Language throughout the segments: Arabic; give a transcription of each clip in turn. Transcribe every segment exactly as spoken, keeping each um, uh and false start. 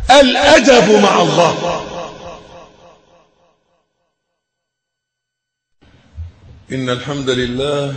الأدب مع الله. إن الحمد لله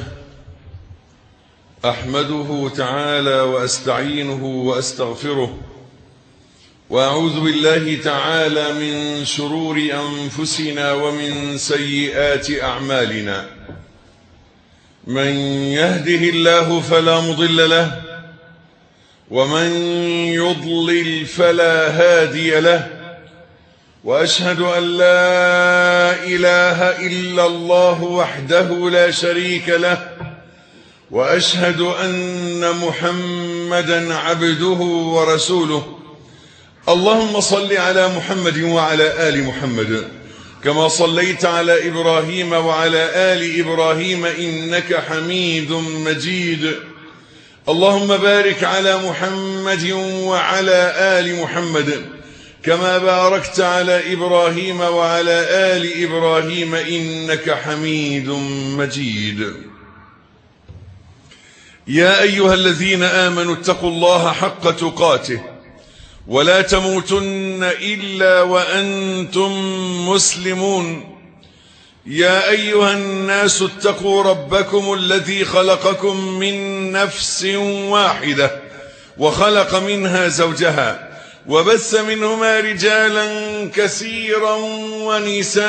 أحمده تعالى وأستعينه وأستغفره، وأعوذ بالله تعالى من شرور أنفسنا ومن سيئات أعمالنا. من يهده الله فلا مضل له، ومن يضلل فلا هادي له، وأشهد أن لا إله إلا الله وحده لا شريك له، وأشهد أن محمدا عبده ورسوله. اللهم صل على محمد وعلى آل محمد كما صليت على إبراهيم وعلى آل إبراهيم إنك حميد مجيد. اللهم بارك على محمد وعلى آل محمد كما باركت على إبراهيم وعلى آل إبراهيم إنك حميد مجيد. يا أيها الذين آمنوا اتقوا الله حق تقاته ولا تموتن إلا وأنتم مسلمون. يا أيها الناس اتقوا ربكم الذي خلقكم من نفس واحدة وخلق منها زوجها وبث منهما رجالا كثيرا ونساء،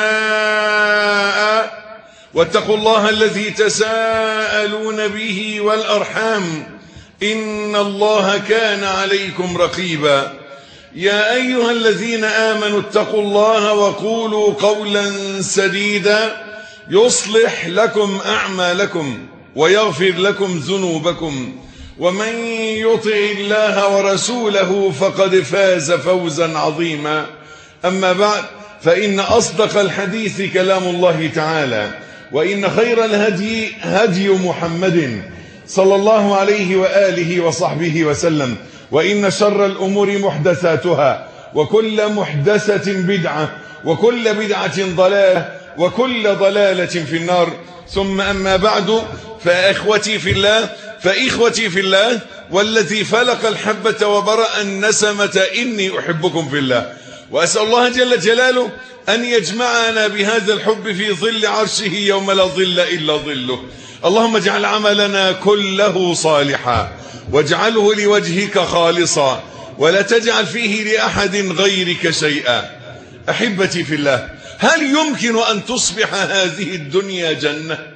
واتقوا الله الذي تساءلون به والأرحام إن الله كان عليكم رقيبا. يا أيها الذين آمنوا اتقوا الله وقولوا قولا سديدا يصلح لكم أعمالكم ويغفر لكم ذنوبكم، ومن يطع الله ورسوله فقد فاز فوزا عظيما. أما بعد، فإن أصدق الحديث كلام الله تعالى، وإن خير الهدي هدي محمد صلى الله عليه وآله وصحبه وسلم، وإن شر الأمور محدثاتها، وكل محدثة بدعة، وكل بدعة ضلالة، وكل ضلالة في النار. ثم أما بعد، فإخوتي في الله فإخوتي في الله والذي فلق الحبة وبرأ النسمة إني أحبكم في الله، وأسأل الله جل جلاله أن يجمعنا بهذا الحب في ظل عرشه يوم لا ظل إلا ظله. اللهم اجعل عملنا كله صالحا، واجعله لوجهك خالصا، ولا تجعل فيه لأحد غيرك شيئا. أحبتي في الله، هل يمكن أن تصبح هذه الدنيا جنة؟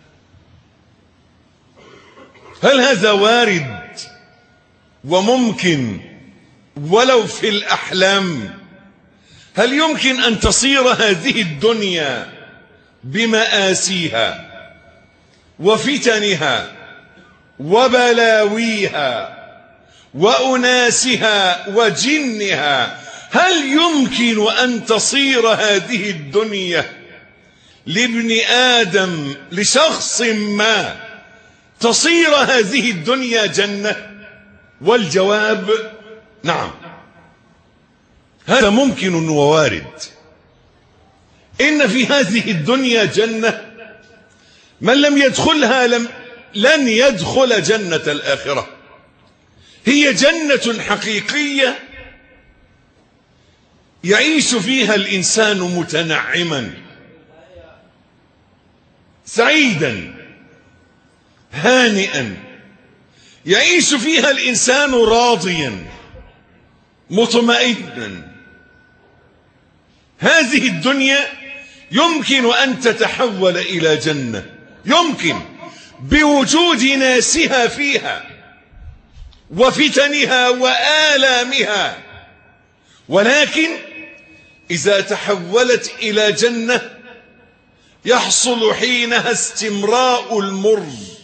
هل هذا وارد وممكن ولو في الأحلام؟ هل يمكن أن تصير هذه الدنيا بمآسيها وفتنها وبلاويها وأناسها وجنها، هل يمكن أن تصير هذه الدنيا لابن آدم، لشخص ما، تصير هذه الدنيا جنة؟ والجواب نعم، هذا ممكن ووارد. إن في هذه الدنيا جنة من لم يدخلها لم لن يدخل جنة الآخرة. هي جنة حقيقية يعيش فيها الإنسان متنعما سعيدا هانئا، يعيش فيها الإنسان راضيا مطمئنا. هذه الدنيا يمكن أن تتحول إلى جنة، يمكن بوجود ناسها فيها وفتنها وآلامها، ولكن إذا تحولت إلى جنة يحصل حينها استمراء المر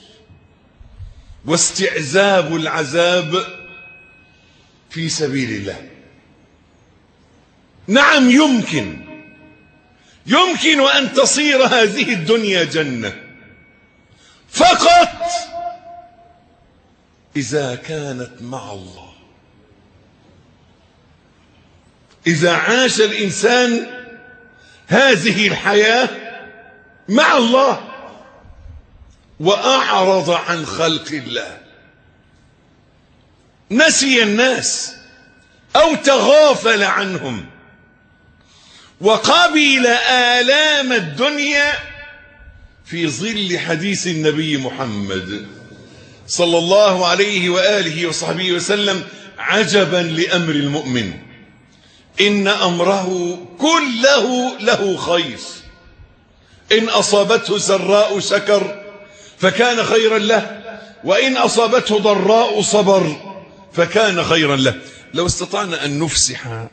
واستعذاب العذاب في سبيل الله. نعم، يمكن يمكن أن تصير هذه الدنيا جنة، فقط إذا كانت مع الله. إذا عاش الإنسان هذه الحياة مع الله وأعرض عن خلق الله، نسي الناس، أو تغافل عنهم وقبل آلام الدنيا في ظل حديث النبي محمد صلى الله عليه وآله وصحبه وسلم: عجبا لأمر المؤمن إن أمره كله له خير، إن أصابته سراء شكر فكان خيرا له، وإن أصابته ضراء صبر فكان خيرا له. لو استطعنا أن نفسح،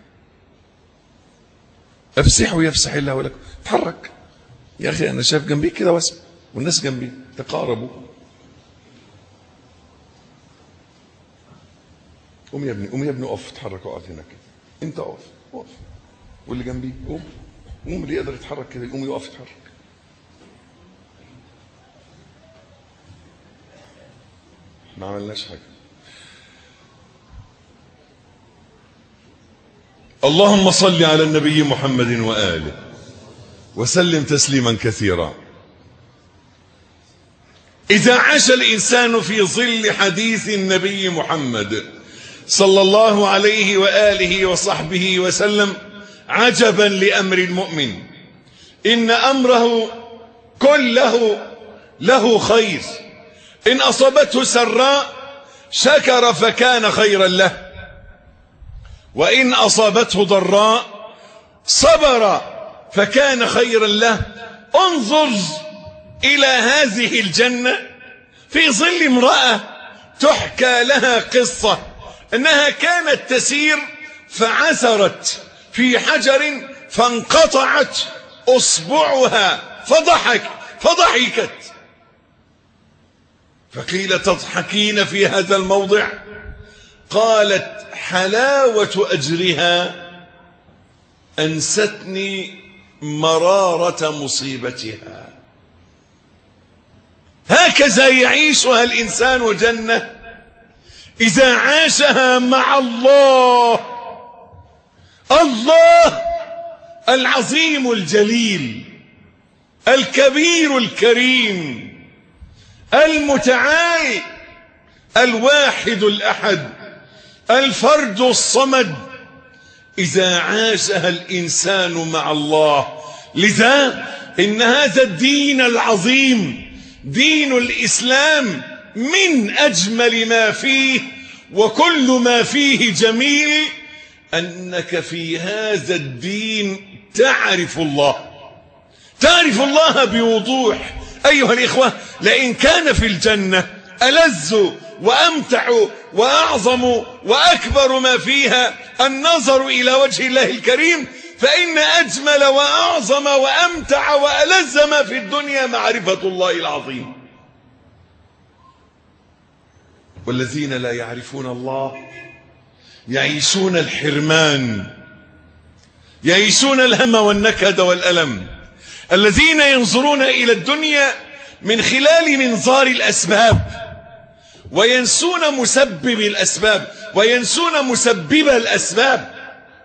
افسحوا يفسح الله لكم. تحرك يا أخي، أنا شايف جنبيك كده واسمع، والناس جنبي تقاربوا. قوم يا ابني، قوم يا ابني، اقف، اتحرك، اقف هنا كده، انت اقف، اقف، واللي جنبي قوم، قوم، اللي يقدر يتحرك كده يقوم يقف يتحرك. ما عملناش حاجه. اللهم صل على النبي محمد وآله وسلم تسليما كثيرا. إذا عاش الإنسان في ظل حديث النبي محمد صلى الله عليه وآله وصحبه وسلم: عجبا لأمر المؤمن إن أمره كله له خير، إن أصابته سراء شكر فكان خيرا له، وإن أصابته ضراء صبر فكان خيرا له. انظر إلى هذه الجنة في ظل امرأة تحكى لها قصة أنها كانت تسير فعثرت في حجر فانقطعت أصبعها فضحك فضحكت، فقيل: تضحكين في هذا الموضع؟ قالت: حلاوة أجرها أنستني مرارة مصيبتها. هكذا يعيشها الإنسان جنة إذا عاشها مع الله، الله العظيم الجليل الكبير الكريم المتعال الواحد الأحد الفرد الصمد. إذا عاشها الإنسان مع الله. لذا إن هذا الدين العظيم دين الإسلام من أجمل ما فيه، وكل ما فيه جميل، أنك في هذا الدين تعرف الله، تعرف الله بوضوح. أيها الإخوة، لئن كان في الجنة ألذ وأمتع وأعظم وأكبر ما فيها النظر إلى وجه الله الكريم، فإن أجمل وأعظم وأمتع وألذ ما في الدنيا معرفة الله العظيم. والذين لا يعرفون الله يعيشون الحرمان، يعيشون الهم والنكد والألم. الذين ينظرون إلى الدنيا من خلال منظار الأسباب وينسون مسبب الأسباب وينسون مسبب الأسباب،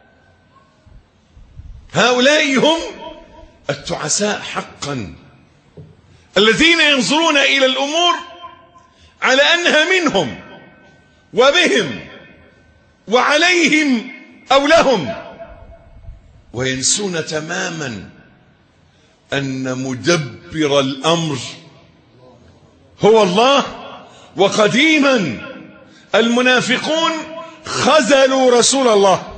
هؤلاء هم التعساء حقا، الذين ينظرون إلى الأمور على أنها منهم وبهم وعليهم أو لهم، وينسون تماما أن مدبر الأمر هو الله. وقديما المنافقون خذلوا رسول الله،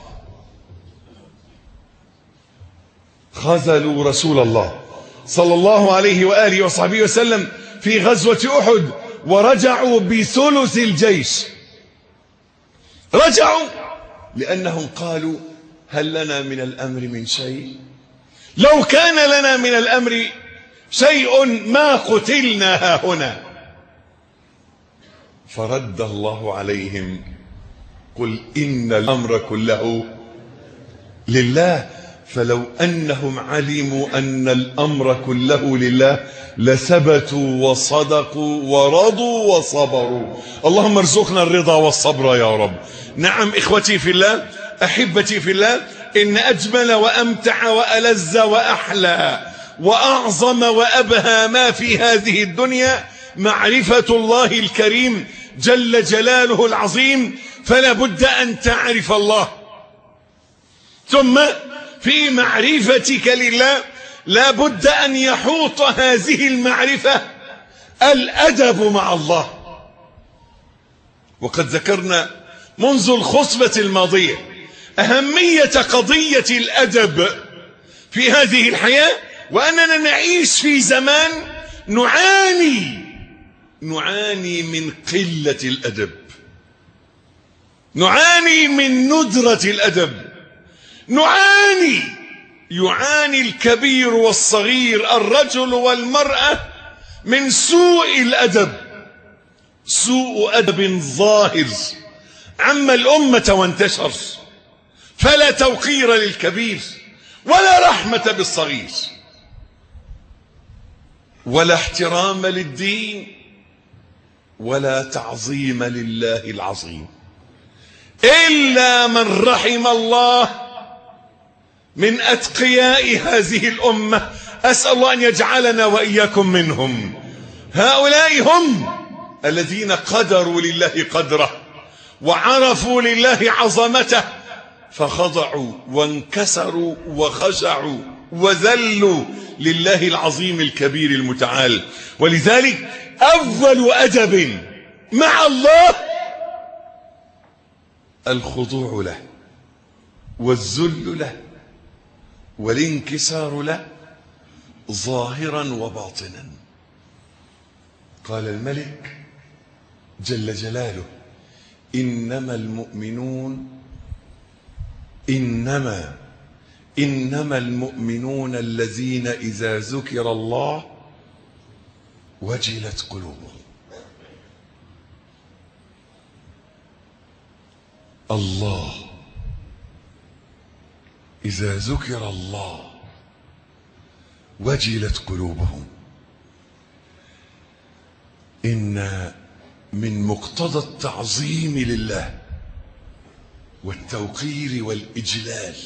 خذلوا رسول الله صلى الله عليه وآله وصحبه وسلم في غزوة أحد، ورجعوا بثلث الجيش. رجعوا لأنهم قالوا: هل لنا من الأمر من شيء؟ لو كان لنا من الأمر شيء ما قتلنا هاهنا. فرد الله عليهم: قل إن الأمر كله لله. فلو أنهم علموا أن الأمر كله لله لثبتوا وصدقوا ورضوا وصبروا. اللهم ارزقنا الرضا والصبر يا رب. نعم إخوتي في الله، أحبتي في الله، إن أجمل وأمتع وألذ وأحلى وأعظم وأبهى ما في هذه الدنيا معرفة الله الكريم جل جلاله العظيم، فلا بد أن تعرف الله. ثم في معرفتك لله لا بد أن يحوط هذه المعرفة الأدب مع الله. وقد ذكرنا منذ الخطبة الماضية أهمية قضية الأدب في هذه الحياة، وأننا نعيش في زمان نعاني نعاني من قلة الأدب، نعاني من ندرة الأدب، نعاني يعاني الكبير والصغير، الرجل والمرأة، من سوء الأدب. سوء أدب ظاهر عم الأمة وانتشر، فلا توقير للكبير ولا رحمة بالصغير ولا احترام للدين ولا تعظيم لله العظيم، إلا من رحم الله من أتقياء هذه الأمة. أسأل الله أن يجعلنا وإياكم منهم. هؤلاء هم الذين قدروا لله قدره وعرفوا لله عظمته، فخضعوا وانكسروا وخشعوا وذلوا لله العظيم الكبير المتعال. ولذلك أول أدب مع الله الخضوع له والذل له والانكسار له ظاهرا وباطنا. قال الملك جل جلاله: إنما المؤمنون إنما إنما المؤمنون الذين إذا ذكر الله وجلت قلوبهم. الله، إذا ذكر الله وجلت قلوبهم. إن من مقتضى التعظيم لله والتوقير والإجلال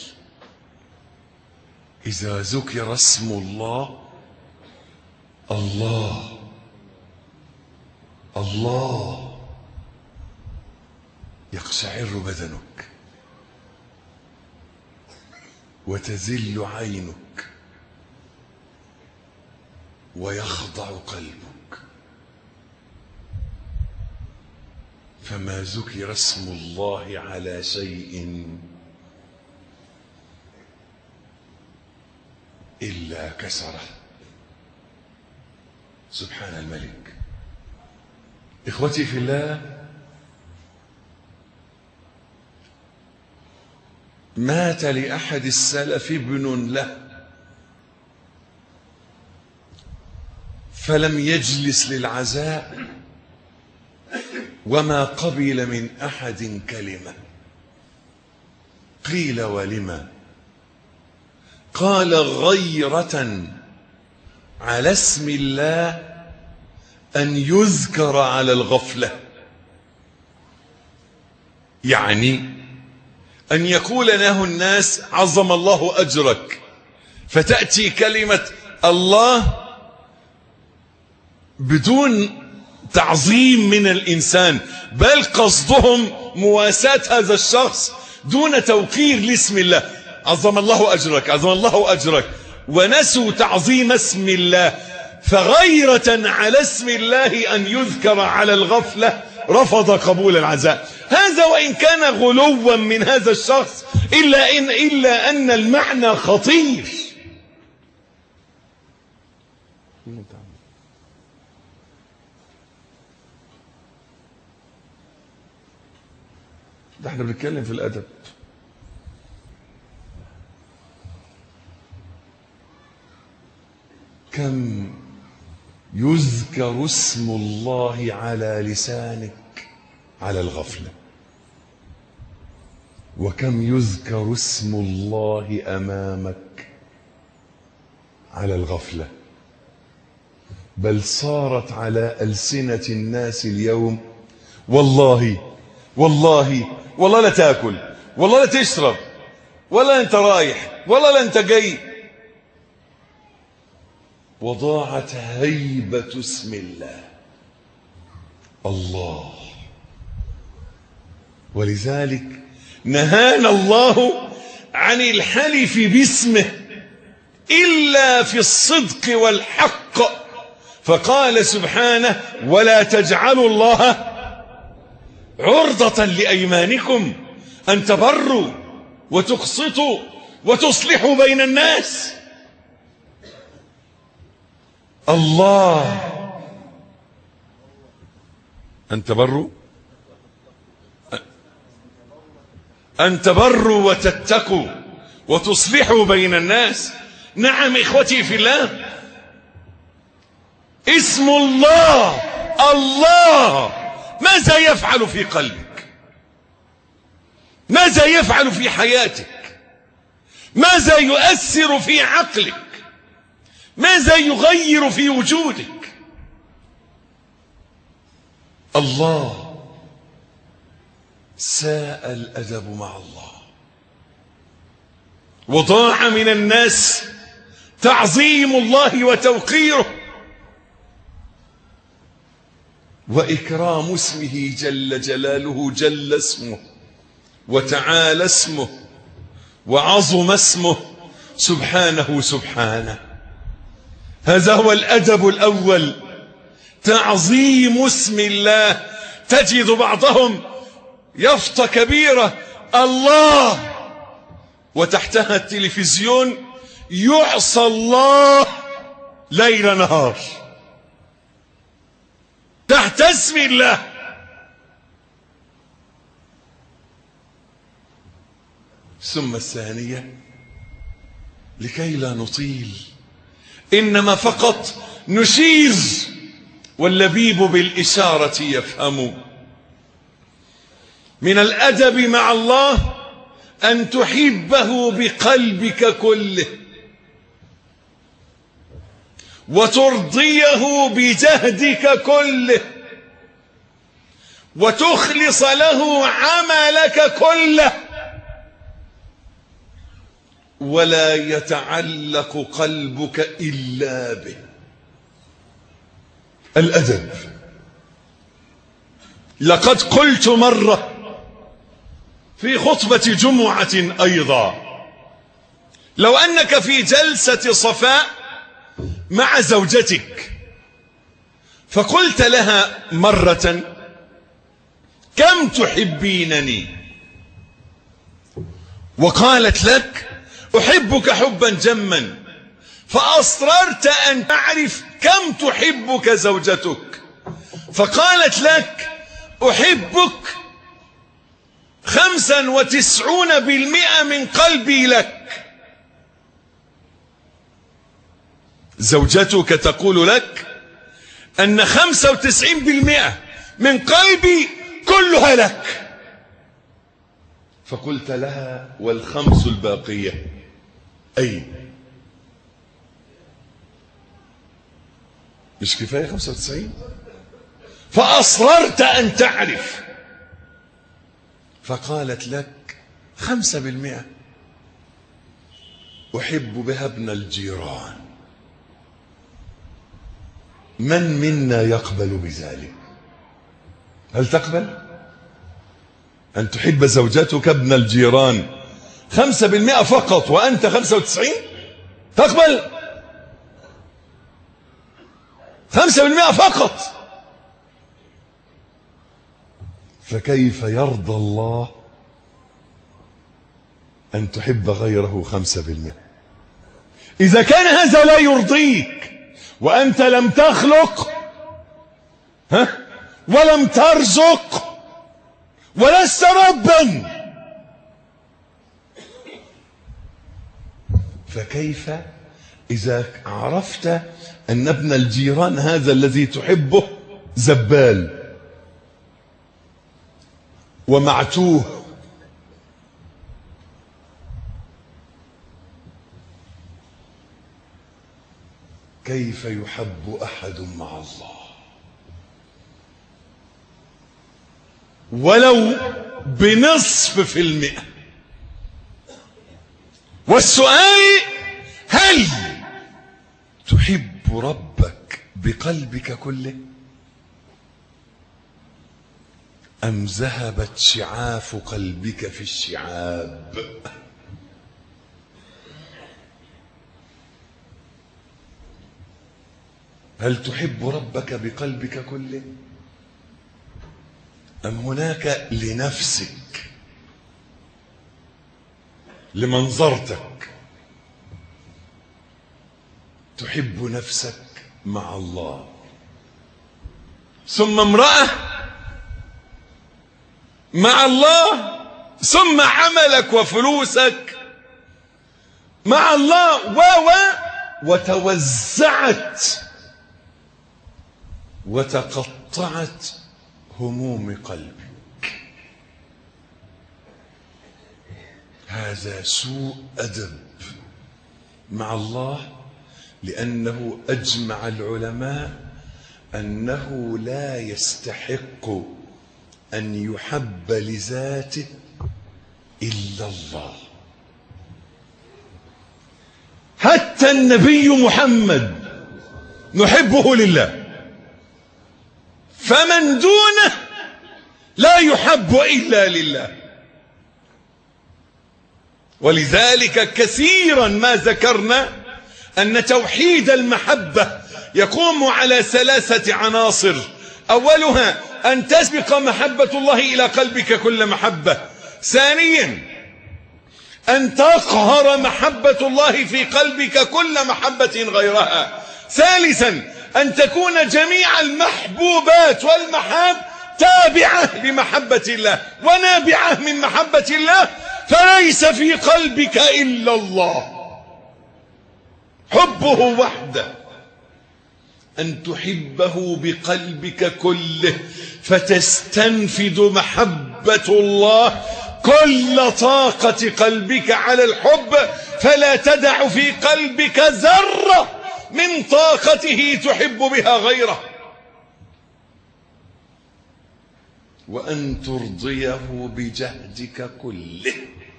إذا ذكر اسم الله، الله الله، يقشعر بدنك وتذل عينك ويخضع قلبك. فما ذكر اسم الله على شيء إلا كسره. سبحان الملك. إخوتي في الله، مات لأحد السلف ابن له فلم يجلس للعزاء وما قبل من أحد كلمة. قيل: ولما؟ قال: غيرة على اسم الله أن يذكر على الغفلة. يعني أن يقول له الناس: عظم الله أجرك، فتأتي كلمة الله بدون تعظيم من الإنسان، بل قصدهم مواساة هذا الشخص دون توقير لاسم الله. عظم الله أجرك، عظم الله أجرك، ونسوا تعظيم اسم الله. فغيرة على اسم الله أن يذكر على الغفلة رفض قبول العزاء. هذا وإن كان غلوا من هذا الشخص، إلا إن إلا أن المعنى خطير. ده احنا بنتكلم في الأدب. كم يذكر اسم الله على لسانك على الغفلة، وكم يذكر اسم الله أمامك على الغفلة، بل صارت على ألسنة الناس اليوم: والله والله والله لا تاكل، والله لا تشرب، ولا انت رايح، ولا لا انت جاي. وضاعت هيبة اسم الله. الله ولذلك نهانا الله عن الحلف باسمه إلا في الصدق والحق، فقال سبحانه: ولا تجعلوا الله عرضة لأيمانكم أن تبروا وتقسطوا وتصلحوا بين الناس. الله أن تبروا أن تبروا وتتقوا وتصلحوا بين الناس. نعم إخوتي في الله، اسم الله الله ماذا يفعل في قلبك؟ ماذا يفعل في حياتك؟ ماذا يؤثر في عقلك؟ ماذا يغير في وجودك؟ الله ساء الأدب مع الله، وضاع من الناس تعظيم الله وتوقيره وإكرام اسمه جل جلاله، جل اسمه وتعالى اسمه وعظم اسمه سبحانه سبحانه. هذا هو الأدب الأول، تعظيم اسم الله. تجد بعضهم يافطة كبيرة الله وتحتها التلفزيون يعصى الله ليل نهار تحت اسم الله. ثم الثانية لكي لا نطيل إنما فقط نشير، واللبيب بالإشارة يفهم. من الأدب مع الله أن تحبه بقلبك كله وترضيه بجهدك كله وتخلص له عملك كله، ولا يتعلق قلبك إلا به. الأدب. لقد قلت مرة في خطبة جمعة أيضا: لو أنك في جلسة صفاء مع زوجتك فقلت لها مرة: كم تحبينني؟ وقالت لك: أحبك حبا جما، فأصررت أن تعرف كم تحبك زوجتك، فقالت لك: أحبك خمسا وتسعون بالمئة من قلبي لك. زوجتك تقول لك أن خمسة وتسعين بالمئة من قلبي كلها لك، فقلت لها: والخمس الباقية أين؟ مش كفاية خمسة وتسعين؟ فأصررت أن تعرف، فقالت لك: خمسة بالمئة أحب بها ابن الجيران. من منا يقبل بذلك؟ هل تقبل أن تحب زوجتك ابن الجيران خمسة بالمئة فقط وأنت خمسة وتسعين؟ تقبل؟ خمسة بالمئة فقط. فكيف يرضى الله أن تحب غيره خمسة بالمئة؟ إذا كان هذا لا يرضيك وأنت لم تخلق ها ولم ترزق ولست ربا، فكيف إذا عرفت أن ابن الجيران هذا الذي تحبه زبال ومعتوه كيف يحب أحد مع الله ولو بنصف في المئة؟ والسؤال: هل تحب ربك بقلبك كله؟ أم ذهبت شعاف قلبك في الشعاب؟ هل تحب ربك بقلبك كله، أم هناك لنفسك، لمنظرتك؟ تحب نفسك مع الله، ثم امرأة مع الله، ثم عملك وفلوسك مع الله، و و وتوزعت وتقطعت هموم قلبك. هذا سوء أدب مع الله، لأنه أجمع العلماء أنه لا يستحق أن يحب لذاته إلا الله. حتى النبي محمد نحبه لله، فمن دونه لا يحب إلا لله. ولذلك كثيرا ما ذكرنا أن توحيد المحبة يقوم على ثلاثة عناصر: أولها أن تسبق محبة الله إلى قلبك كل محبة، ثانيا أن تقهر محبة الله في قلبك كل محبة غيرها، ثالثا أن تكون جميع المحبوبات والمحاب تابعة لمحبة الله ونابعة من محبة الله، فليس في قلبك إلا الله، حبه وحده. أن تحبه بقلبك كله فتستنفد محبة الله كل طاقة قلبك على الحب، فلا تدع في قلبك ذرة من طاقته تحب بها غيره. وأن ترضيه بجهدك كله،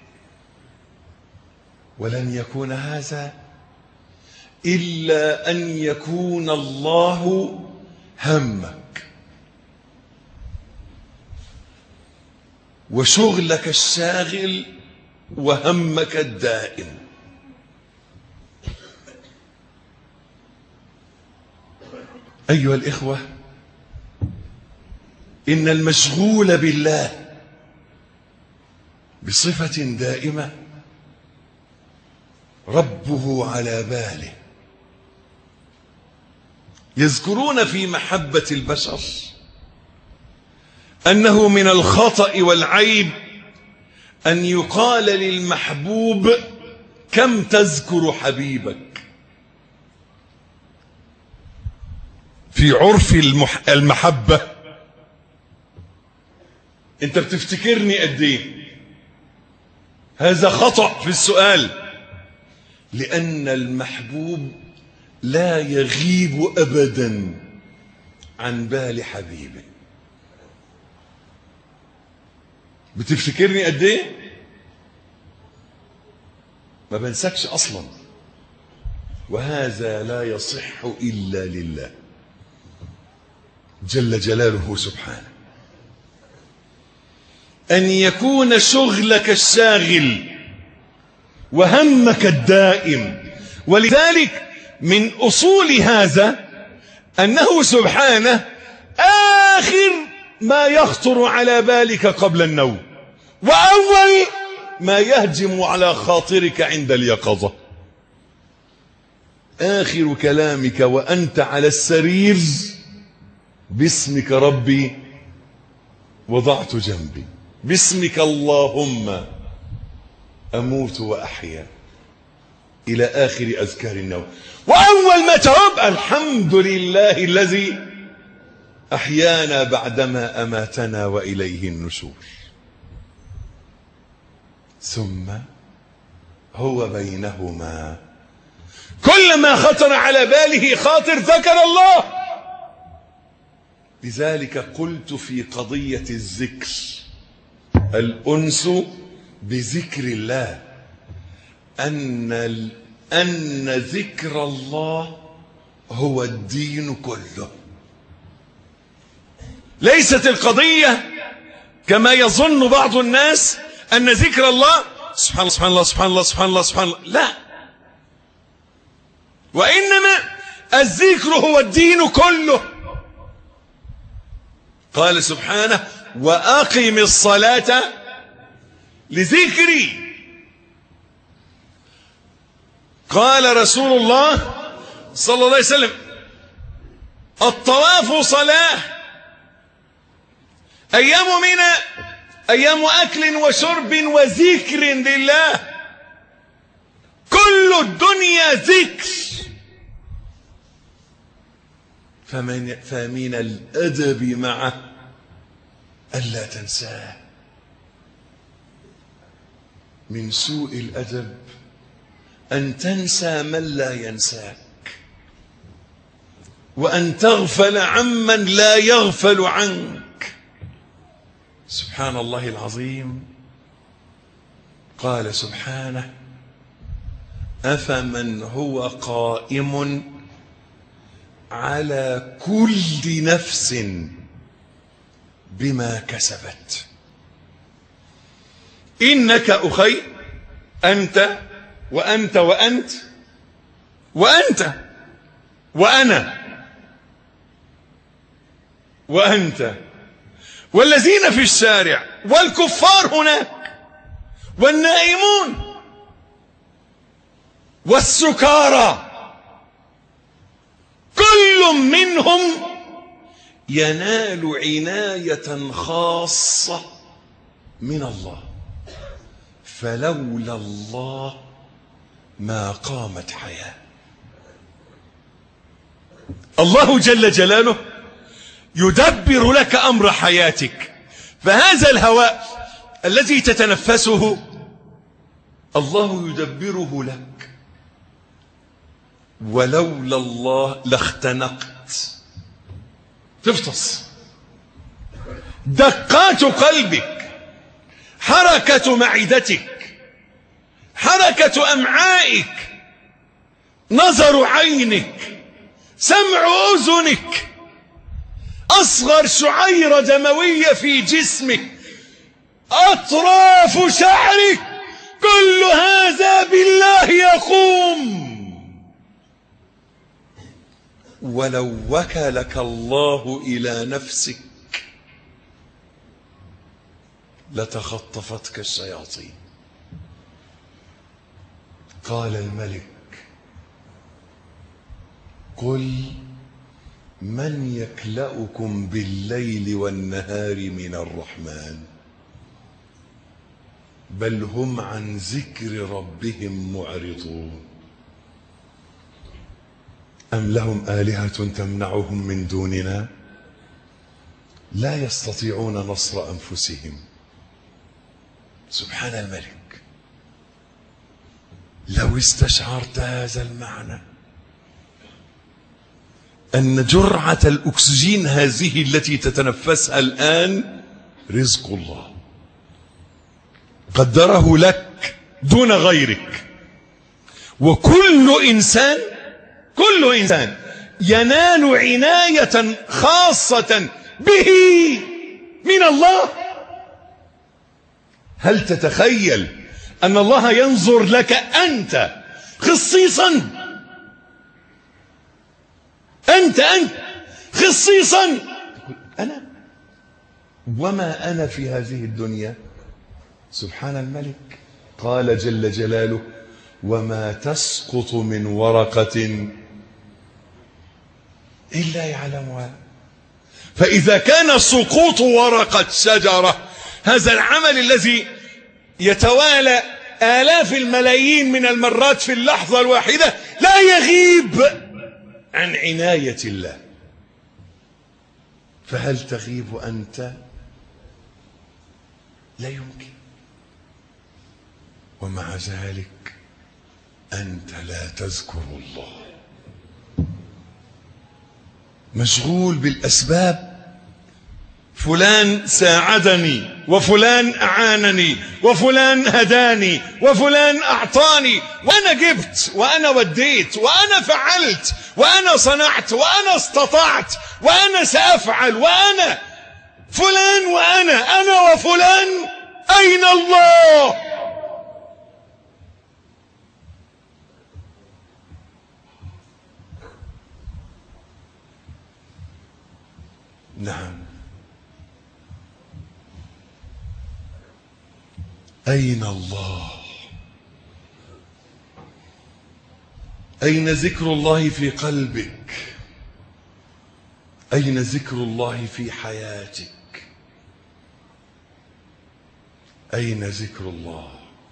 ولن يكون هذا إلا أن يكون الله همك وشغلك الشاغل وهمك الدائم. أيها الإخوة، إن المشغول بالله بصفة دائمة ربه على باله. يذكرون في محبة البشر أنه من الخطأ والعيب أن يقال للمحبوب كم تذكر حبيبك. في عرف المحبة أنت بتفتكرني قد ايه؟ هذا خطأ في السؤال، لأن المحبوب لا يغيب أبدا عن بال حبيبه. بتفتكرني قد ايه؟ ما بنسكش أصلا، وهذا لا يصح إلا لله جل جلاله سبحانه. أن يكون شغلك الشاغل وهمك الدائم. ولذلك من أصول هذا أنه سبحانه آخر ما يخطر على بالك قبل النوم، وأول ما يهجم على خاطرك عند اليقظة. آخر كلامك وأنت على السرير: باسمك ربي وضعت جنبي، باسمك اللهم أموت وأحيا، إلى آخر أذكار النوم. وأول ما تهب: الحمد لله الذي أحيانا بعدما أماتنا وإليه النشور. ثم هو بينهما كل ما خطر على باله خاطر ذكر الله. لذلك قلت في قضية الذكر: الأنس بذكر الله، أن أن ذكر الله هو الدين كله. ليست القضية كما يظن بعض الناس أن ذكر الله سبحان الله سبحان الله سبحان الله سبحان الله سبحان الله، لا، وإنما الذكر هو الدين كله. قال سبحانه وأقم الصلاة لذكري. قال رسول الله صلى الله عليه وسلم الطواف صلاة. أيام منى أيام أكل وشرب وذكر لله، كل الدنيا ذكر. فمن, فمن الأدب معه ألا تنساه. من سوء الأدب أن تنسى من لا ينساك، وأن تغفل عمن لا يغفل عنك. سبحان الله العظيم. قال سبحانه أفمن هو قائم على كل نفس بما كسبت. إنك أخي أنت وأنت وأنت وأنت وأنا وأنت والذين في الشارع والكفار هناك والنائمون والسكارى، كل منهم ينال عناية خاصة من الله، فلولا الله ما قامت حياة. الله جل جلاله يدبر لك أمر حياتك، فهذا الهواء الذي تتنفسه الله يدبره لك، ولولا الله لاختنقت. تفطس، دقات قلبك، حركة معدتك، حركة أمعائك، نظر عينك، سمع أذنك، أصغر شعيرة دموية في جسمك، أطراف شعرك، كل هذا بالله يقوم. ولو وكلك الله إلى نفسك لتخطفتك الشياطين. قال الملك قل من يكلؤكم بالليل والنهار من الرحمن بل هم عن ذكر ربهم معرضون أم لهم آلهة تمنعهم من دوننا لا يستطيعون نصر أنفسهم. سبحان الملك. لو استشعرت هذا المعنى أن جرعة الأكسجين هذه التي تتنفسها الآن رزق الله قدره لك دون غيرك، وكل إنسان كل إنسان ينال عناية خاصة به من الله. هل تتخيل أن الله ينظر لك أنت خصيصا؟ أنت أنت خصيصا أنا وما أنا في هذه الدنيا. سبحان الملك. قال جل جلاله وما تسقط من ورقة إلا يعلمها. فإذا كان سقوط ورقة شجرة هذا العمل الذي يتوالى آلاف الملايين من المرات في اللحظة الواحدة لا يغيب عن عناية الله، فهل تغيب أنت؟ لا يمكن. ومع ذلك أنت لا تذكر الله، مشغول بالأسباب. فلان ساعدني وفلان أعانني وفلان هداني وفلان أعطاني، وأنا جبت وأنا وديت وأنا فعلت وأنا صنعت وأنا استطعت وأنا سأفعل وأنا فلان وأنا أنا وفلان، أين الله؟ نعم، أين الله؟ أين ذكر الله في قلبك؟ أين ذكر الله في حياتك؟ أين ذكر الله؟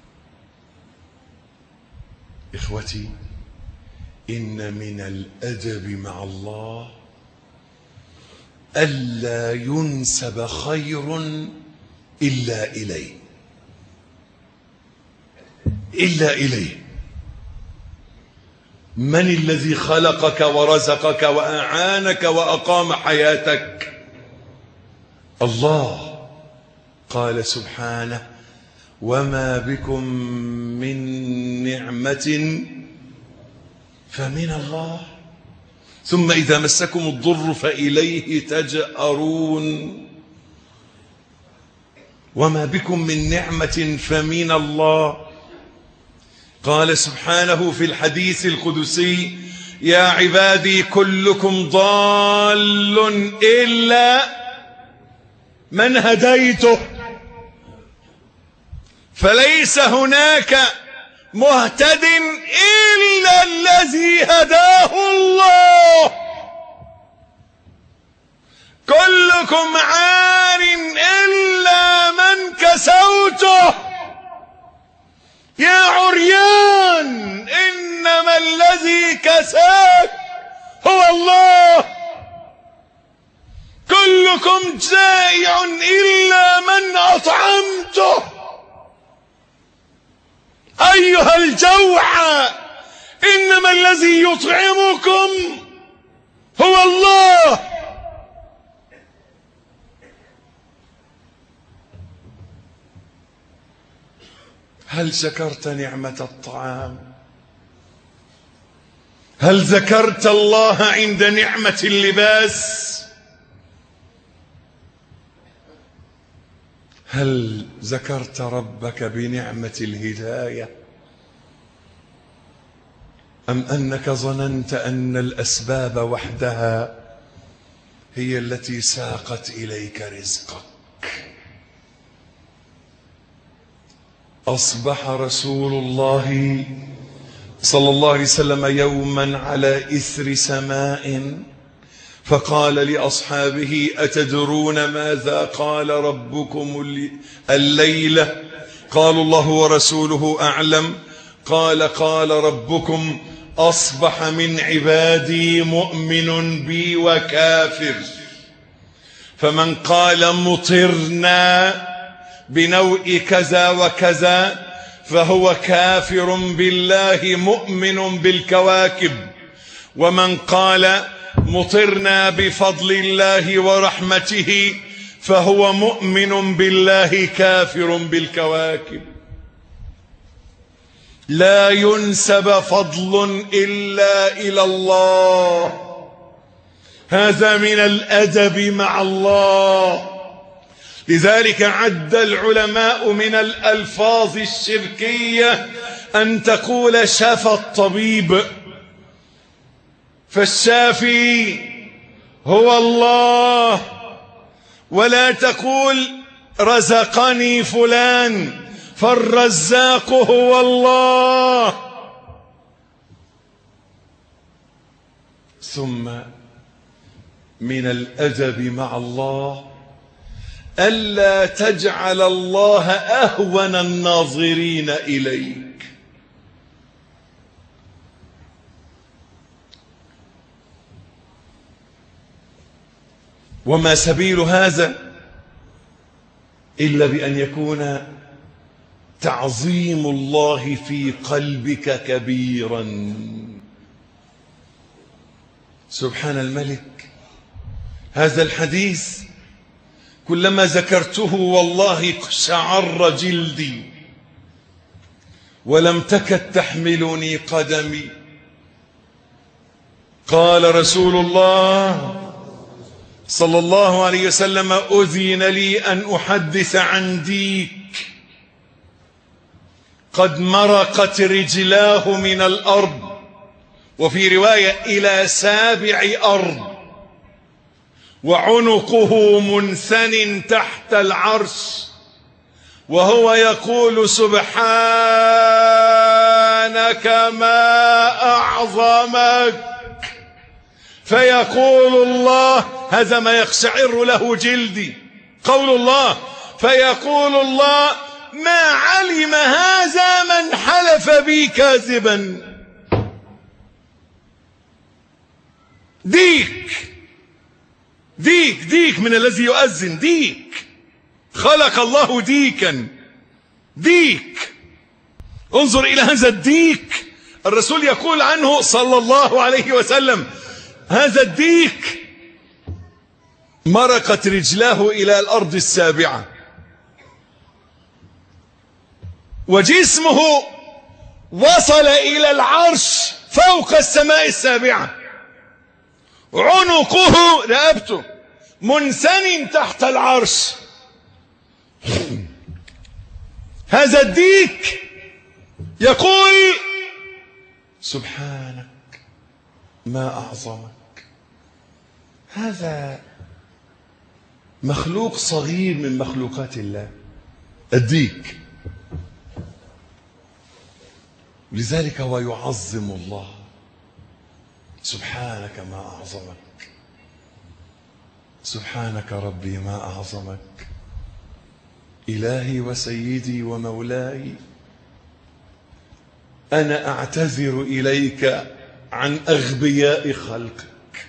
إخوتي، إن من الأدب مع الله ألا ينسب خير إلا إليه، إلا إليه. من الذي خلقك ورزقك وأعانك وأقام حياتك؟ الله. قال سبحانه: وما بكم من نعمة فمن الله، ثم إذا مسكم الضر فإليه تجأرون. وما بكم من نعمة فمن الله. قال سبحانه في الحديث القدسي: يا عبادي كلكم ضال إلا من هديته، فليس هناك مهتد إلا الذي هداه الله. كلكم عار إلا من كسوته. يا عريان، إنما الذي كساك هو الله. كلكم جائع إلا من أطعمته. أيها الجوعى، إنما الذي يطعمكم هو الله. هل شكرت نعمة الطعام؟ هل ذكرت الله عند نعمة اللباس؟ هل ذكرت ربك بنعمة الهداية؟ أم أنك ظننت أن الأسباب وحدها هي التي ساقت إليك رزقك؟ أصبح رسول الله صلى الله عليه وسلم يوما على إثر سماء، فقال لأصحابه: أتدرون ماذا قال ربكم الليلة؟ قالوا: الله ورسوله أعلم. قال: قال ربكم: أصبح من عبادي مؤمن بي وكافر، فمن قال مطرنا بنوء كذا وكذا فهو كافر بالله مؤمن بالكواكب، ومن قال مطرنا بفضل الله ورحمته فهو مؤمن بالله كافر بالكواكب. لا ينسب فضل إلا إلى الله. هذا من الأدب مع الله. لذلك عد العلماء من الألفاظ الشركية أن تقول شفى الطبيب، فالشافي هو الله، ولا تقول رزقني فلان، فالرزاق هو الله. ثم من الأدب مع الله ألا تجعل الله أهون الناظرين إليك. وما سبيل هذا إلا بأن يكون تعظيم الله في قلبك كبيرا. سبحان الملك، هذا الحديث كلما ذكرته والله شعر جلدي ولم تكد تحملني قدمي. قال رسول الله صلى الله عليه وسلم: أذن لي أن أحدث عن ديك قد مرقت رجلاه من الأرض، وفي رواية إلى سابع أرض، وعنقه منثن تحت العرش، وهو يقول: سبحانك ما أعظمك. فيقول الله: هذا ما يقشعر له جلدي، قول الله، فيقول الله: ما علم هذا من حلف بي كاذبا. ديك ديك ديك من الذي يؤذن، ديك خلق الله ديكا، ديك. انظر إلى هذا الديك، الرسول يقول عنه صلى الله عليه وسلم: هذا الديك مرقت رجلاه إلى الأرض السابعة، وجسمه وصل إلى العرش فوق السماء السابعة، عنقه رقبته منثن تحت العرش. هذا الديك يقول: سبحانك ما أعظمك. هذا مخلوق صغير من مخلوقات الله، الديك، لذلك هو يعظم الله. سبحانك ما أعظمك، سبحانك ربي ما أعظمك، إلهي وسيدي ومولاي، أنا أعتذر إليك عن أغبياء خلقك.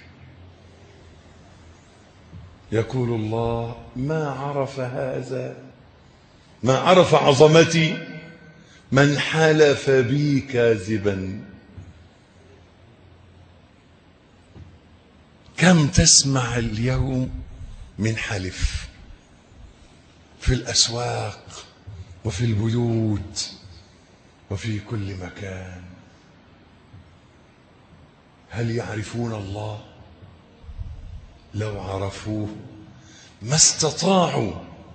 يقول الله: ما عرف هذا، ما عرف عظمتي من حلف بي كاذبا. كم تسمع اليوم من حلف في الأسواق وفي البيوت وفي كل مكان. هل يعرفون الله؟ لو عرفوه ما استطاعوا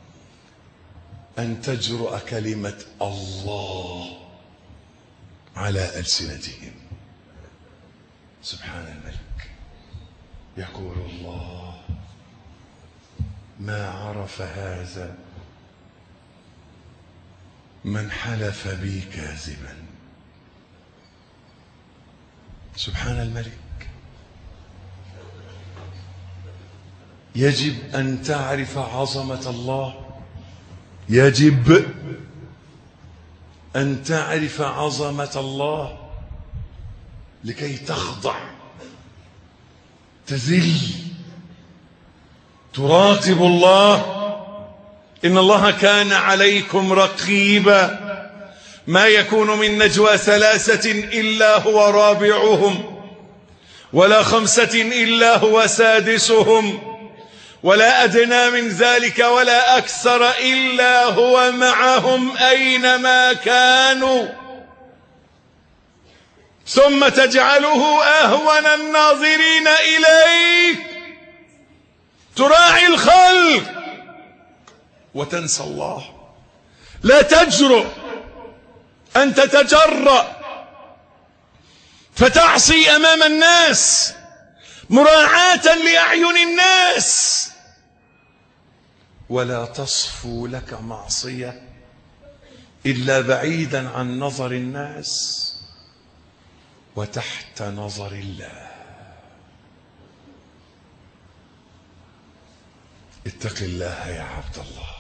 أن تجرؤ كلمة الله على ألسنتهم. سبحان الملك. يقول الله: ما عرف هذا من حلف بي كاذبا. سبحان الملك. يجب أن تعرف عظمة الله، يجب أن تعرف عظمة الله لكي تخضع، تذل، تراقب الله. إن الله كان عليكم رقيبا، ما يكون من نجوى ثلاثة إلا هو رابعهم، ولا خمسة إلا هو سادسهم، ولا أدنى من ذلك ولا أكثر إلا هو معهم أينما كانوا، ثم تجعله أهون الناظرين إليك، تراعي الخلق وتنسى الله. لا تجرؤ أن تتجرأ فتعصي أمام الناس مراعاة لأعين الناس، ولا تصفو لك معصية إلا بعيدا عن نظر الناس وتحت نظر الله. اتق الله يا عبد الله.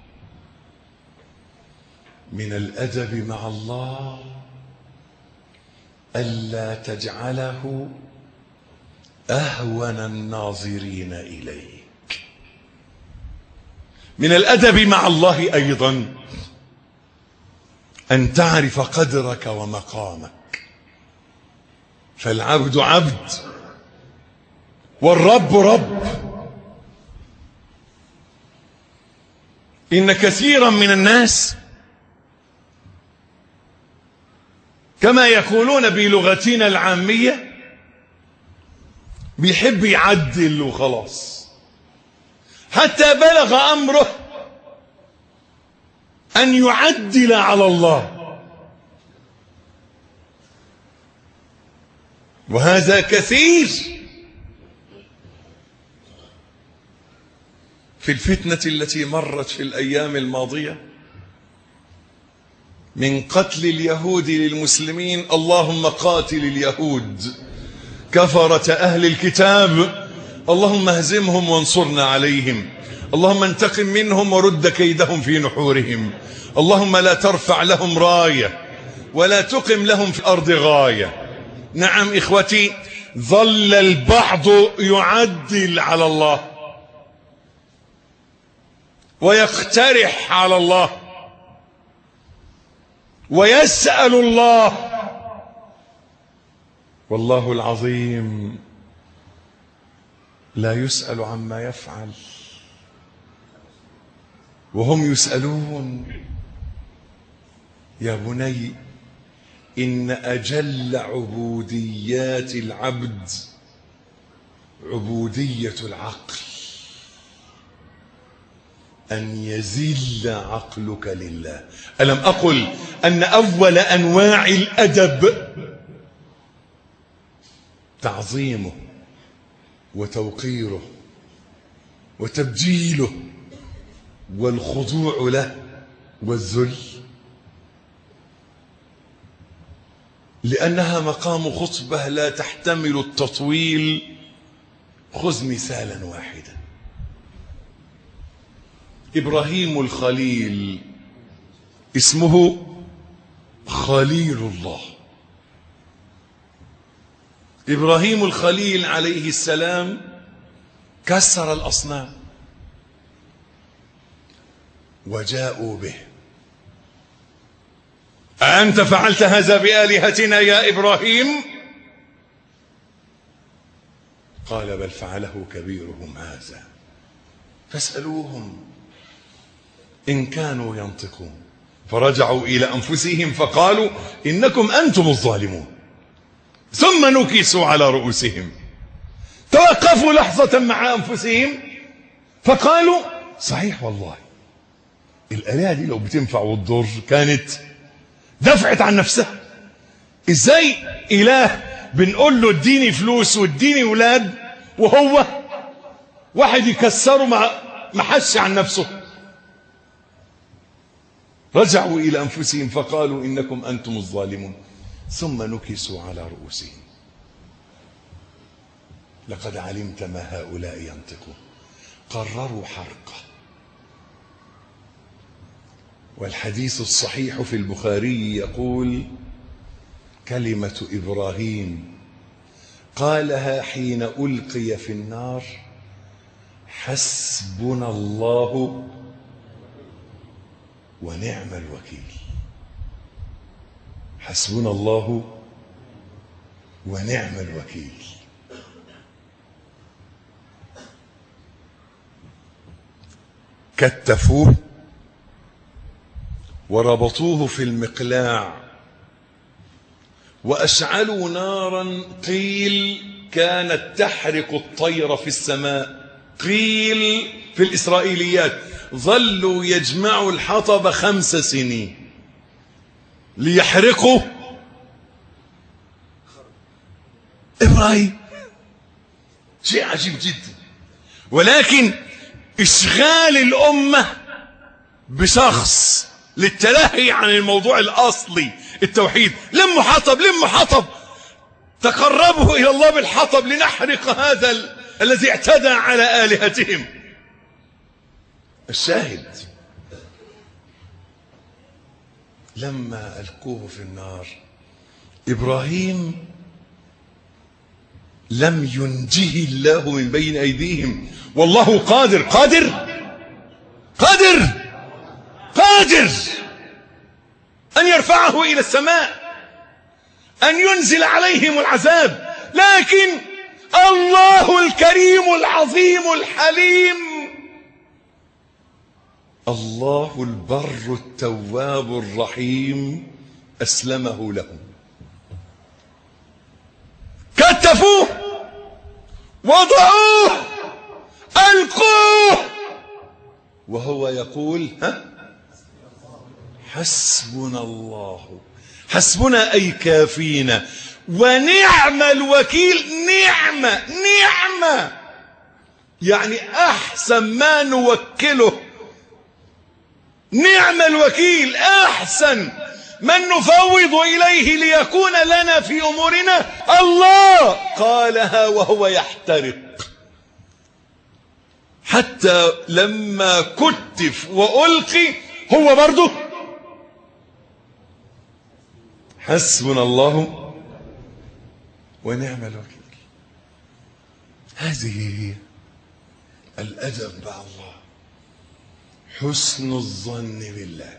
من الأدب مع الله ألا تجعله أهون الناظرين إليك. من الأدب مع الله أيضا أن تعرف قدرك ومقامك، فالعبد عبد والرب رب. إن كثيرا من الناس كما يقولون بلغتنا العامية بيحب يعدل وخلاص، حتى بلغ أمره أن يعدل على الله. وهذا كثير في الفتنة التي مرت في الأيام الماضية من قتل اليهود للمسلمين. اللهم قاتل اليهود كفرة أهل الكتاب، اللهم اهزمهم وانصرنا عليهم، اللهم انتقم منهم ورد كيدهم في نحورهم، اللهم لا ترفع لهم راية ولا تقم لهم في الأرض غاية. نعم إخوتي، ظل البعض يعدل على الله ويقترح على الله ويسأل الله، والله العظيم لا يسأل عما يفعل وهم يسألون. يا بني، إن أجل عبوديات العبد عبودية العقل، أن يزل عقلك لله. ألم أقل أن أول أنواع الأدب تعظيمه وتوقيره وتبجيله والخضوع له والذل، لأنها مقام خطبة لا تحتمل التطويل. خذ مثالا واحدا. إبراهيم الخليل اسمه خليل الله. إبراهيم الخليل عليه السلام كسر الأصنام وجاءوا به. أأنت فعلت هذا بآلهتنا يا إبراهيم؟ قال بل فعله كبيرهم هذا فاسألوهم إن كانوا ينطقون. فرجعوا إلى أنفسهم فقالوا إنكم أنتم الظالمون. ثم نكسوا على رؤوسهم، توقفوا لحظة مع أنفسهم فقالوا صحيح والله الآلهة دي لو بتنفع والضر كانت دفعت عن نفسها. ازاي إله بنقول له اديني فلوس واديني ولاد وهو واحد يكسره ما حش عن نفسه؟ رجعوا إلى أنفسهم فقالوا إنكم أنتم الظالمون. ثم نكسوا على رؤوسهم لقد علمت ما هؤلاء ينطقون. قرروا حرقه. والحديث الصحيح في البخاري يقول كلمة إبراهيم قالها حين ألقي في النار: حسبنا الله ونعم الوكيل. حسبنا الله ونعم الوكيل. كتفوه وربطوه في المقلاع وأشعلوا نارا قيل كانت تحرق الطير في السماء. قيل في الإسرائيليات ظلوا يجمعوا الحطب خمس سنين ليحرقوا إبراهيم. شيء عجيب جدا. ولكن إشغال الأمة بشخص للتلهي عن الموضوع الأصلي التوحيد. لموا حطب لموا حطب، تقربوا إلى الله بالحطب لنحرق هذا ال... الذي اعتدى على آلهتهم. الشاهد لما ألقوه في النار إبراهيم لم ينجه الله من بين أيديهم. والله قادر قادر قادر قادر أن يرفعه إلى السماء، أن ينزل عليهم العذاب. لكن الله الكريم العظيم الحليم، الله البر التواب الرحيم أسلمه لهم. كتفوه وضعوه ألقوه وهو يقول ها حسبنا الله، حسبنا أي كافينا، ونعم الوكيل. نعمة نعمة يعني أحسن ما نوكله، نعم الوكيل، أحسن من نفوض إليه ليكون لنا في أمورنا الله. قالها وهو يحترق، حتى لما كتف وألقي هو برضه حسبنا الله ونعم الوكيل. هذه هي الأدب مع الله، حسن الظن بالله.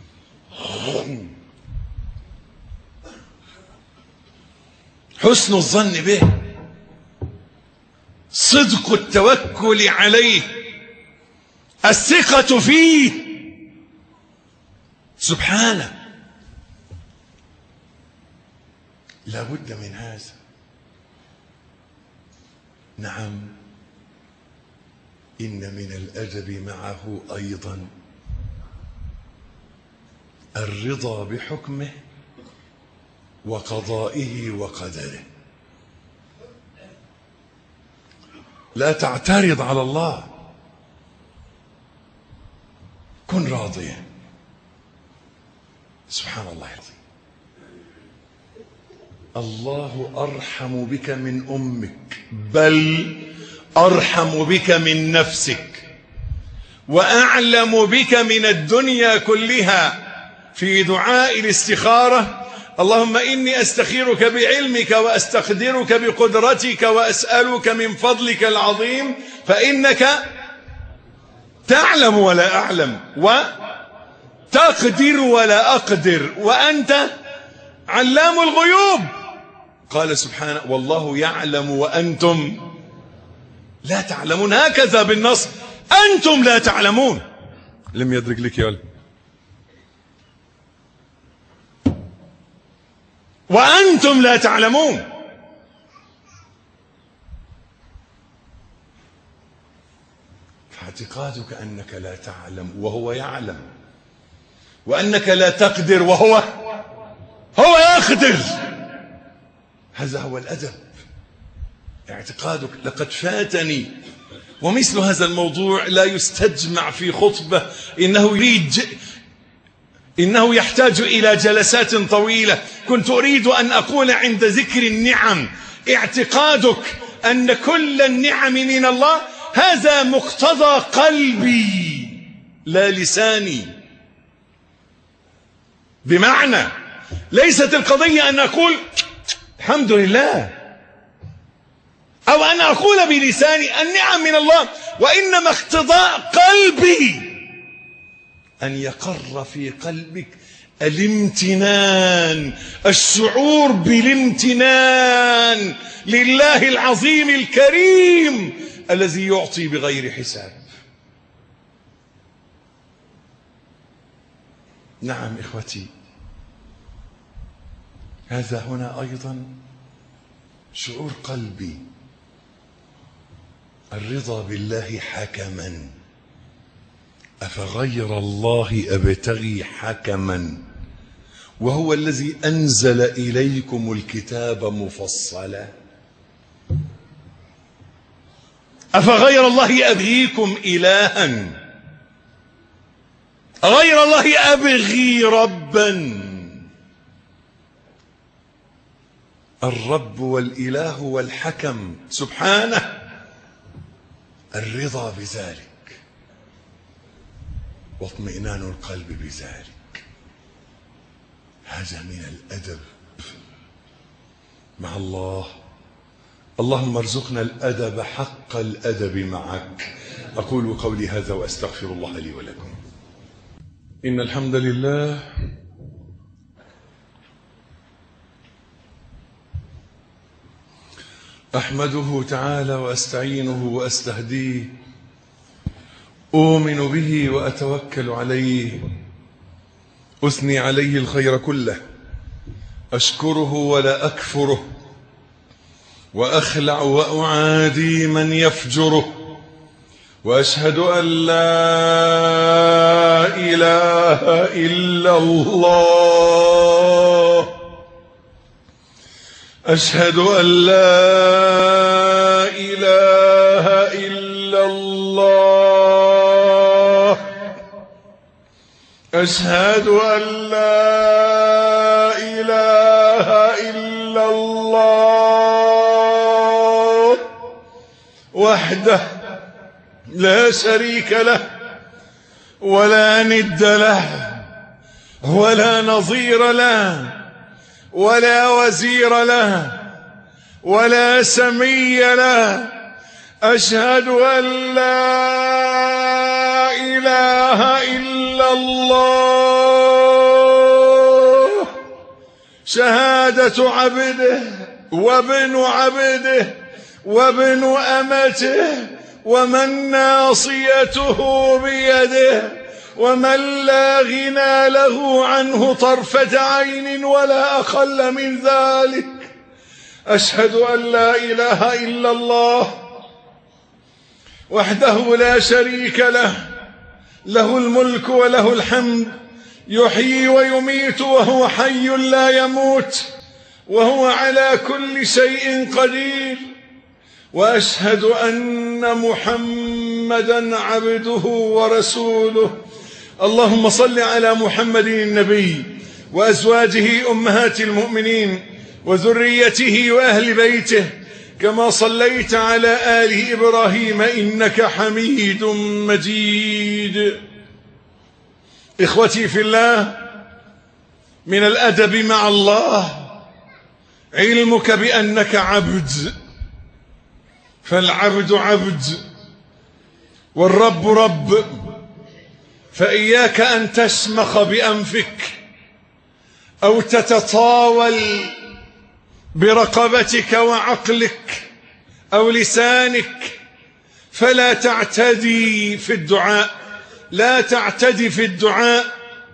حسن الظن به، صدق التوكل عليه، الثقة فيه سبحانه. لا بد من هذا. نعم، إن من الأدب معه أيضا الرضا بحكمه وقضائه وقدره. لا تعترض على الله، كن راضيا. سبحان الله العظيم. الله أرحم بك من أمك، بل أرحم بك من نفسك، وأعلم بك من الدنيا كلها. في دعاء الاستخارة: اللهم إني أستخيرك بعلمك وأستقدرك بقدرتك وأسألك من فضلك العظيم، فإنك تعلم ولا أعلم، وتقدر ولا أقدر، وأنت علام الغيوب. قال سبحانه: والله يعلم وأنتم لا تعلمون. هكذا بالنص: أنتم لا تعلمون. لم يدرك لك يا وأنتم لا تعلمون. فاعتقادك أنك لا تعلم وهو يعلم، وأنك لا تقدر وهو هو يقدر، هذا هو الأدب. اعتقادك. لقد فاتني، ومثل هذا الموضوع لا يستجمع في خطبة، إنه يريد إنه يحتاج إلى جلسات طويلة. كنت أريد أن أقول عند ذكر النعم: اعتقادك أن كل النعم من الله، هذا مقتضى قلبي لا لساني. بمعنى ليست القضية أن أقول الحمد لله، أو أن أقول بلساني النعم من الله، وإنما اقتضاء قلبي أن يقر في قلبك الامتنان، الشعور بالامتنان لله العظيم الكريم الذي يعطي بغير حساب. نعم إخوتي، هذا هنا أيضا شعور قلبي، الرضا بالله حكما. أفغير الله أبتغي حكما وهو الذي أنزل إليكم الكتاب مفصلا؟ أفغير الله أبغيكم إلها غير الله أبغي ربا؟ الرب والإله والحكم سبحانه، الرضا بذلك واطمئنان القلب بذلك، هذا من الأدب مع الله. اللهم ارزقنا الأدب حق الأدب معك. أقول قولي هذا وأستغفر الله لي ولكم. إن الحمد لله أحمده تعالى وأستعينه وأستهديه، أؤمن به وأتوكل عليه، أثني عليه الخير كله، أشكره ولا أكفره، وأخلع وأعادي من يفجره، وأشهد أن لا إله إلا الله أشهد أن لا إله إلا الله أشهد أن لا إله إلا الله وحده لا شريك له ولا ند له ولا نظير له ولا وزير له ولا سمي له أشهد أن لا إله إلا الله شهادة عبده وابن عبده وابن أمته ومن ناصيته بيده ومن لا غنى له عنه طرفة عين ولا أقل من ذلك أشهد أن لا إله إلا الله وحده لا شريك له له الملك وله الحمد يحيي ويميت وهو حي لا يموت وهو على كل شيء قدير وأشهد أن محمدا عبده ورسوله اللهم صل على محمد النبي وأزواجه أمهات المؤمنين وذريته وأهل بيته كما صليت على آل إبراهيم إنك حميد مجيد. إخوتي في الله، من الأدب مع الله علمك بأنك عبد، فالعبد عبد والرب رب، فإياك أن تشمخ بأنفك أو تتطاول برقبتك وعقلك أو لسانك، فلا تعتدي في الدعاء، لا تعتدي في الدعاء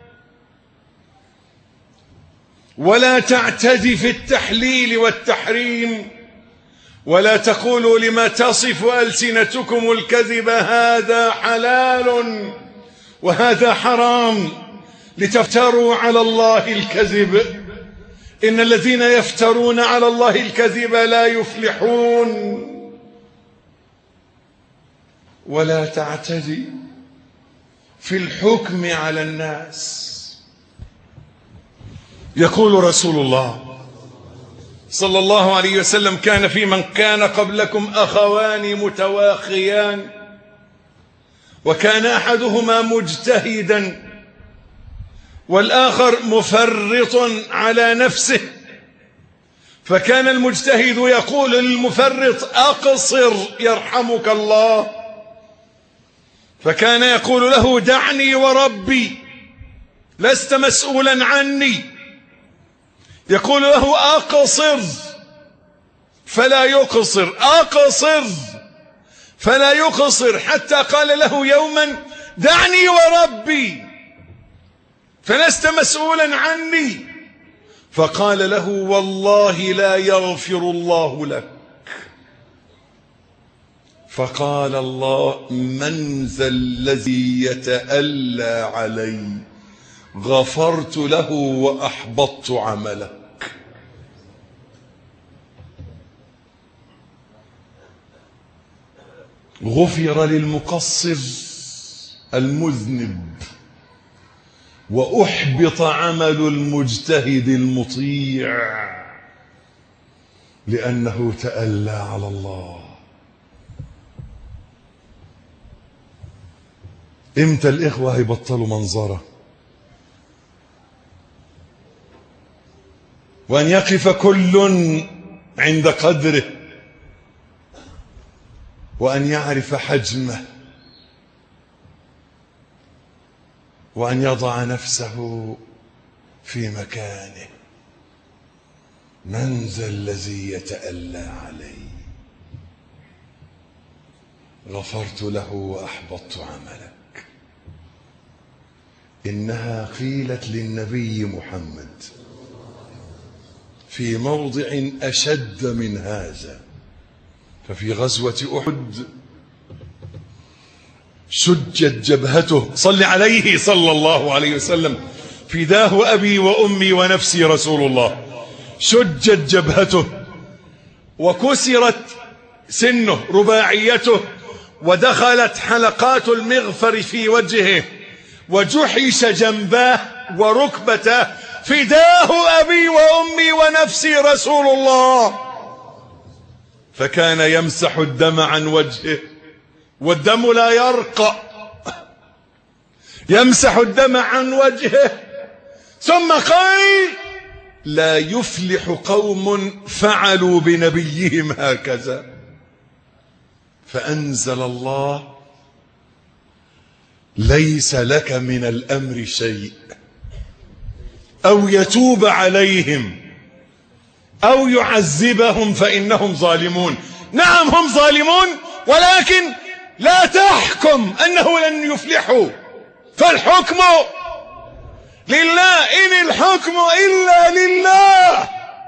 ولا تعتدي في التحليل والتحريم، ولا تقولوا لما تصف ألسنتكم الكذب هذا حلال وهذا حرام لتفتروا على الله الكذب، إن الذين يفترون على الله الكذب لا يفلحون. ولا تعتدي في الحكم على الناس. يقول رسول الله صلى الله عليه وسلم: كان في من كان قبلكم أخوان متواخيان، وكان أحدهما مجتهدا والآخر مفرط على نفسه، فكان المجتهد يقول للمفرط: أقصر يرحمك الله، فكان يقول له: دعني وربي لست مسؤولا عني. يقول له: أقصر فلا يقصر، أقصر فلا يقصر، حتى قال له يوما: دعني وربي فلست مسؤولا عني. فقال له: والله لا يغفر الله لك. فقال الله: من ذا الذي يتألى علي؟ غفرت له وأحبطت عملك. غفر للمقصر المذنب، وأحبط عمل المجتهد المطيع، لأنه تألى على الله. امتى الإخوة هيبطلوا منظرة؟ وأن يقف كل عند قدره، وأن يعرف حجمه، وأن يضع نفسه في مكانه. من ذا الذي يتألى علي؟ غفرت له وأحبطت عملك. إنها قيلت للنبي محمد في موضع أشد من هذا، ففي غزوة أحد شجت جبهته، صل عليه صلى الله عليه وسلم، فداه أبي وأمي ونفسي رسول الله. شجت جبهته وكسرت سنه رباعيته، ودخلت حلقات المغفر في وجهه، وجحش جنباه وركبته، فداه أبي وأمي ونفسي رسول الله. فكان يمسح الدم عن وجهه والدم لا يرقى، يمسح الدم عن وجهه، ثم قال: لا يفلح قوم فعلوا بنبيهم هكذا. فأنزل الله: ليس لك من الأمر شيء، أو يتوب عليهم أو يعذبهم فإنهم ظالمون. نعم هم ظالمون، ولكن لا تحكم أنه لن يفلحوا، فالحكم لله، إن الحكم إلا لله.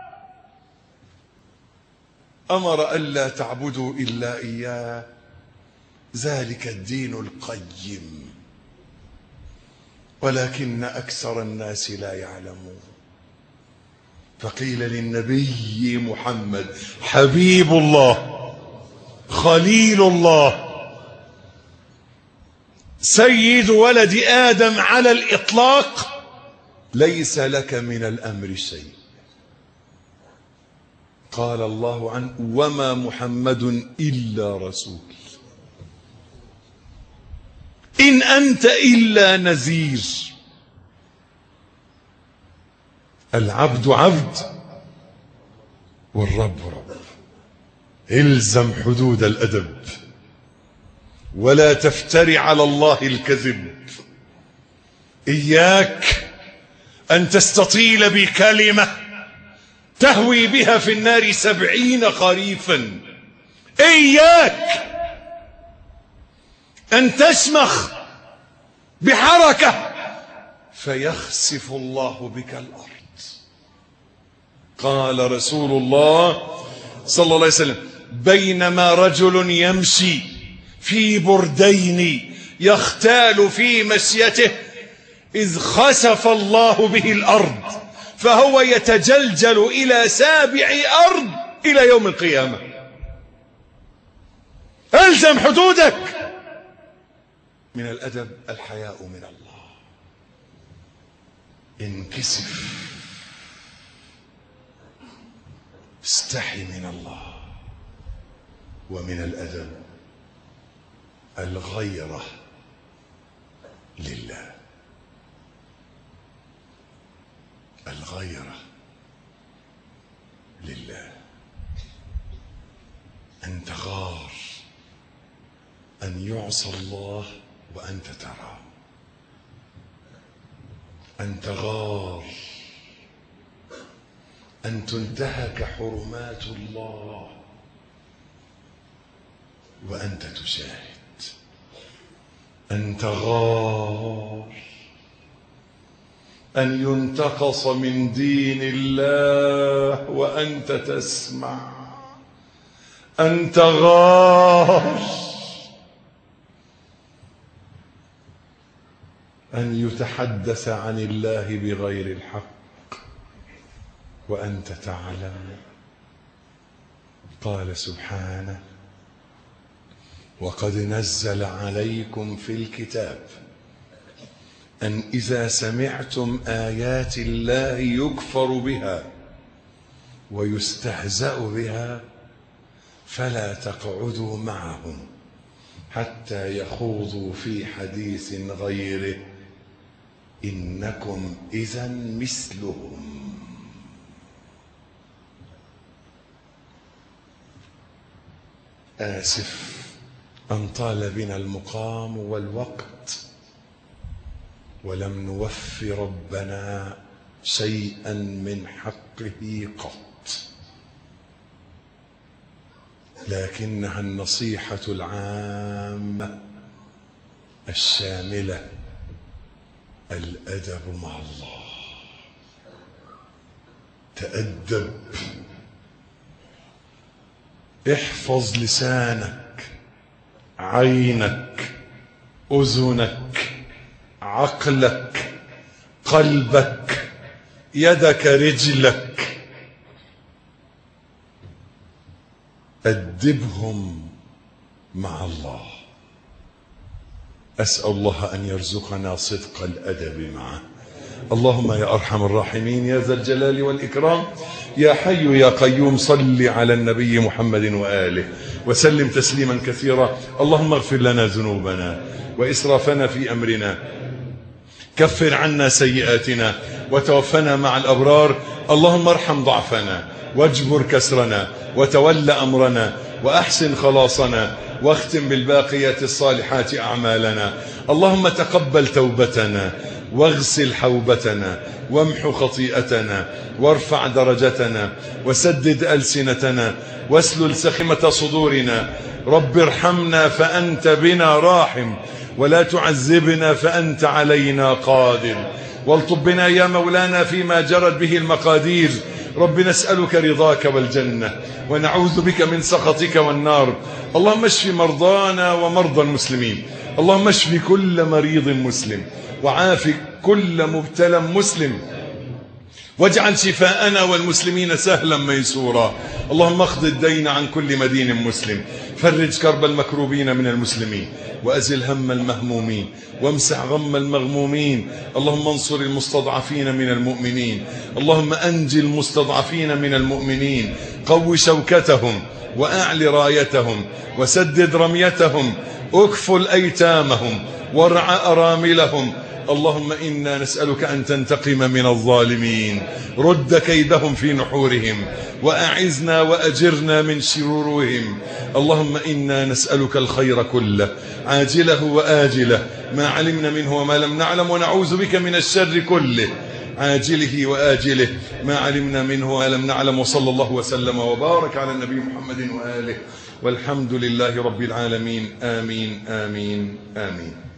أمر ألا تعبدوا إلا إياه، ذلك الدين القيم، ولكن أكثر الناس لا يعلمون. فقيل للنبي محمد حبيب الله خليل الله سيد ولد آدم على الإطلاق: ليس لك من الأمر شيء. قال الله عنه: وما محمد إلا رسول، إن أنت إلا نذير. العبد عبد والرب رب. الزم حدود الأدب، ولا تفتري على الله الكذب. إياك أن تستطيل بكلمة تهوي بها في النار سبعين خريفا. إياك أن تشمخ بحركة فيخسف الله بك الأرض. قال رسول الله صلى الله عليه وسلم: بينما رجل يمشي في بردين يختال في مشيته إذ خسف الله به الأرض، فهو يتجلجل إلى سابع أرض إلى يوم القيامة. ألزم حدودك. من الأدب الحياء من الله. انكسف، استحي من الله. ومن الأدب الغيرة لله. الغيرة لله، أن تغار أن يعصى الله وأنت ترى، أن تغار أن تنتهك حرمات الله وأنت تشاهد، أن تغار أن ينتقص من دين الله وأنت تسمع، أن تغار أن يتحدث عن الله بغير الحق وأنت تعلم. قال سبحانه: وقد نزل عليكم في الكتاب أن إذا سمعتم آيات الله يكفر بها ويستهزأ بها فلا تقعدوا معهم حتى يخوضوا في حديث غيره إنكم إذا مثلهم. آسف أن طال بنا المقام والوقت ولم نوف ربنا شيئا من حقه قط، لكنها النصيحة العامة الشاملة: الأدب مع الله. تأدب، احفظ لسانك، عينك، أذنك، عقلك، قلبك، يدك، رجلك، أدبهم مع الله. أسأل الله أن يرزقنا صدق الأدب معه. اللهم يا أرحم الراحمين يا ذا الجلال والإكرام يا حي يا قيوم صل على النبي محمد وآله وسلم تسليما كثيرا. اللهم اغفر لنا ذنوبنا وإسرافنا في أمرنا، كفر عنا سيئاتنا وتوفنا مع الأبرار. اللهم ارحم ضعفنا واجبر كسرنا وتول أمرنا وأحسن خلاصنا واختم بالباقيات الصالحات أعمالنا. اللهم تقبل توبتنا واغسل حوبتنا وامحو خطيئتنا وارفع درجتنا وسدد ألسنتنا واسلل سخيمة صدورنا. رب ارحمنا فأنت بنا راحم ولا تعذبنا فأنت علينا قادر. والطب بنا يا مولانا فيما جرت به المقادير. رب نسألك رضاك والجنة ونعوذ بك من سخطك والنار. اللهم اشف مرضانا ومرضى المسلمين. اللهم اشف كل مريض مسلم وعاف كل مبتلى مسلم واجعل شفاءنا والمسلمين سهلا ميسورا. اللهم اقض الدين عن كل مدين مسلم، فرج كرب المكروبين من المسلمين وأزل هم المهمومين وامسح غم المغمومين. اللهم انصر المستضعفين من المؤمنين. اللهم أنجي المستضعفين من المؤمنين، قو شوكتهم وأعل رايتهم وسدد رميتهم، اكفل أيتامهم وارع أراملهم. اللهم إنا نسألك أن تنتقم من الظالمين، رد كيدهم في نحورهم وأعزنا وأجرنا من شرورهم. اللهم إنا نسألك الخير كله عاجله وآجله ما علمنا منه وما لم نعلم، ونعوذ بك من الشر كله عاجله وآجله ما علمنا منه وما لم نعلم. وصلى الله وسلم وبارك على النبي محمد وآله والحمد لله رب العالمين. آمين آمين آمين.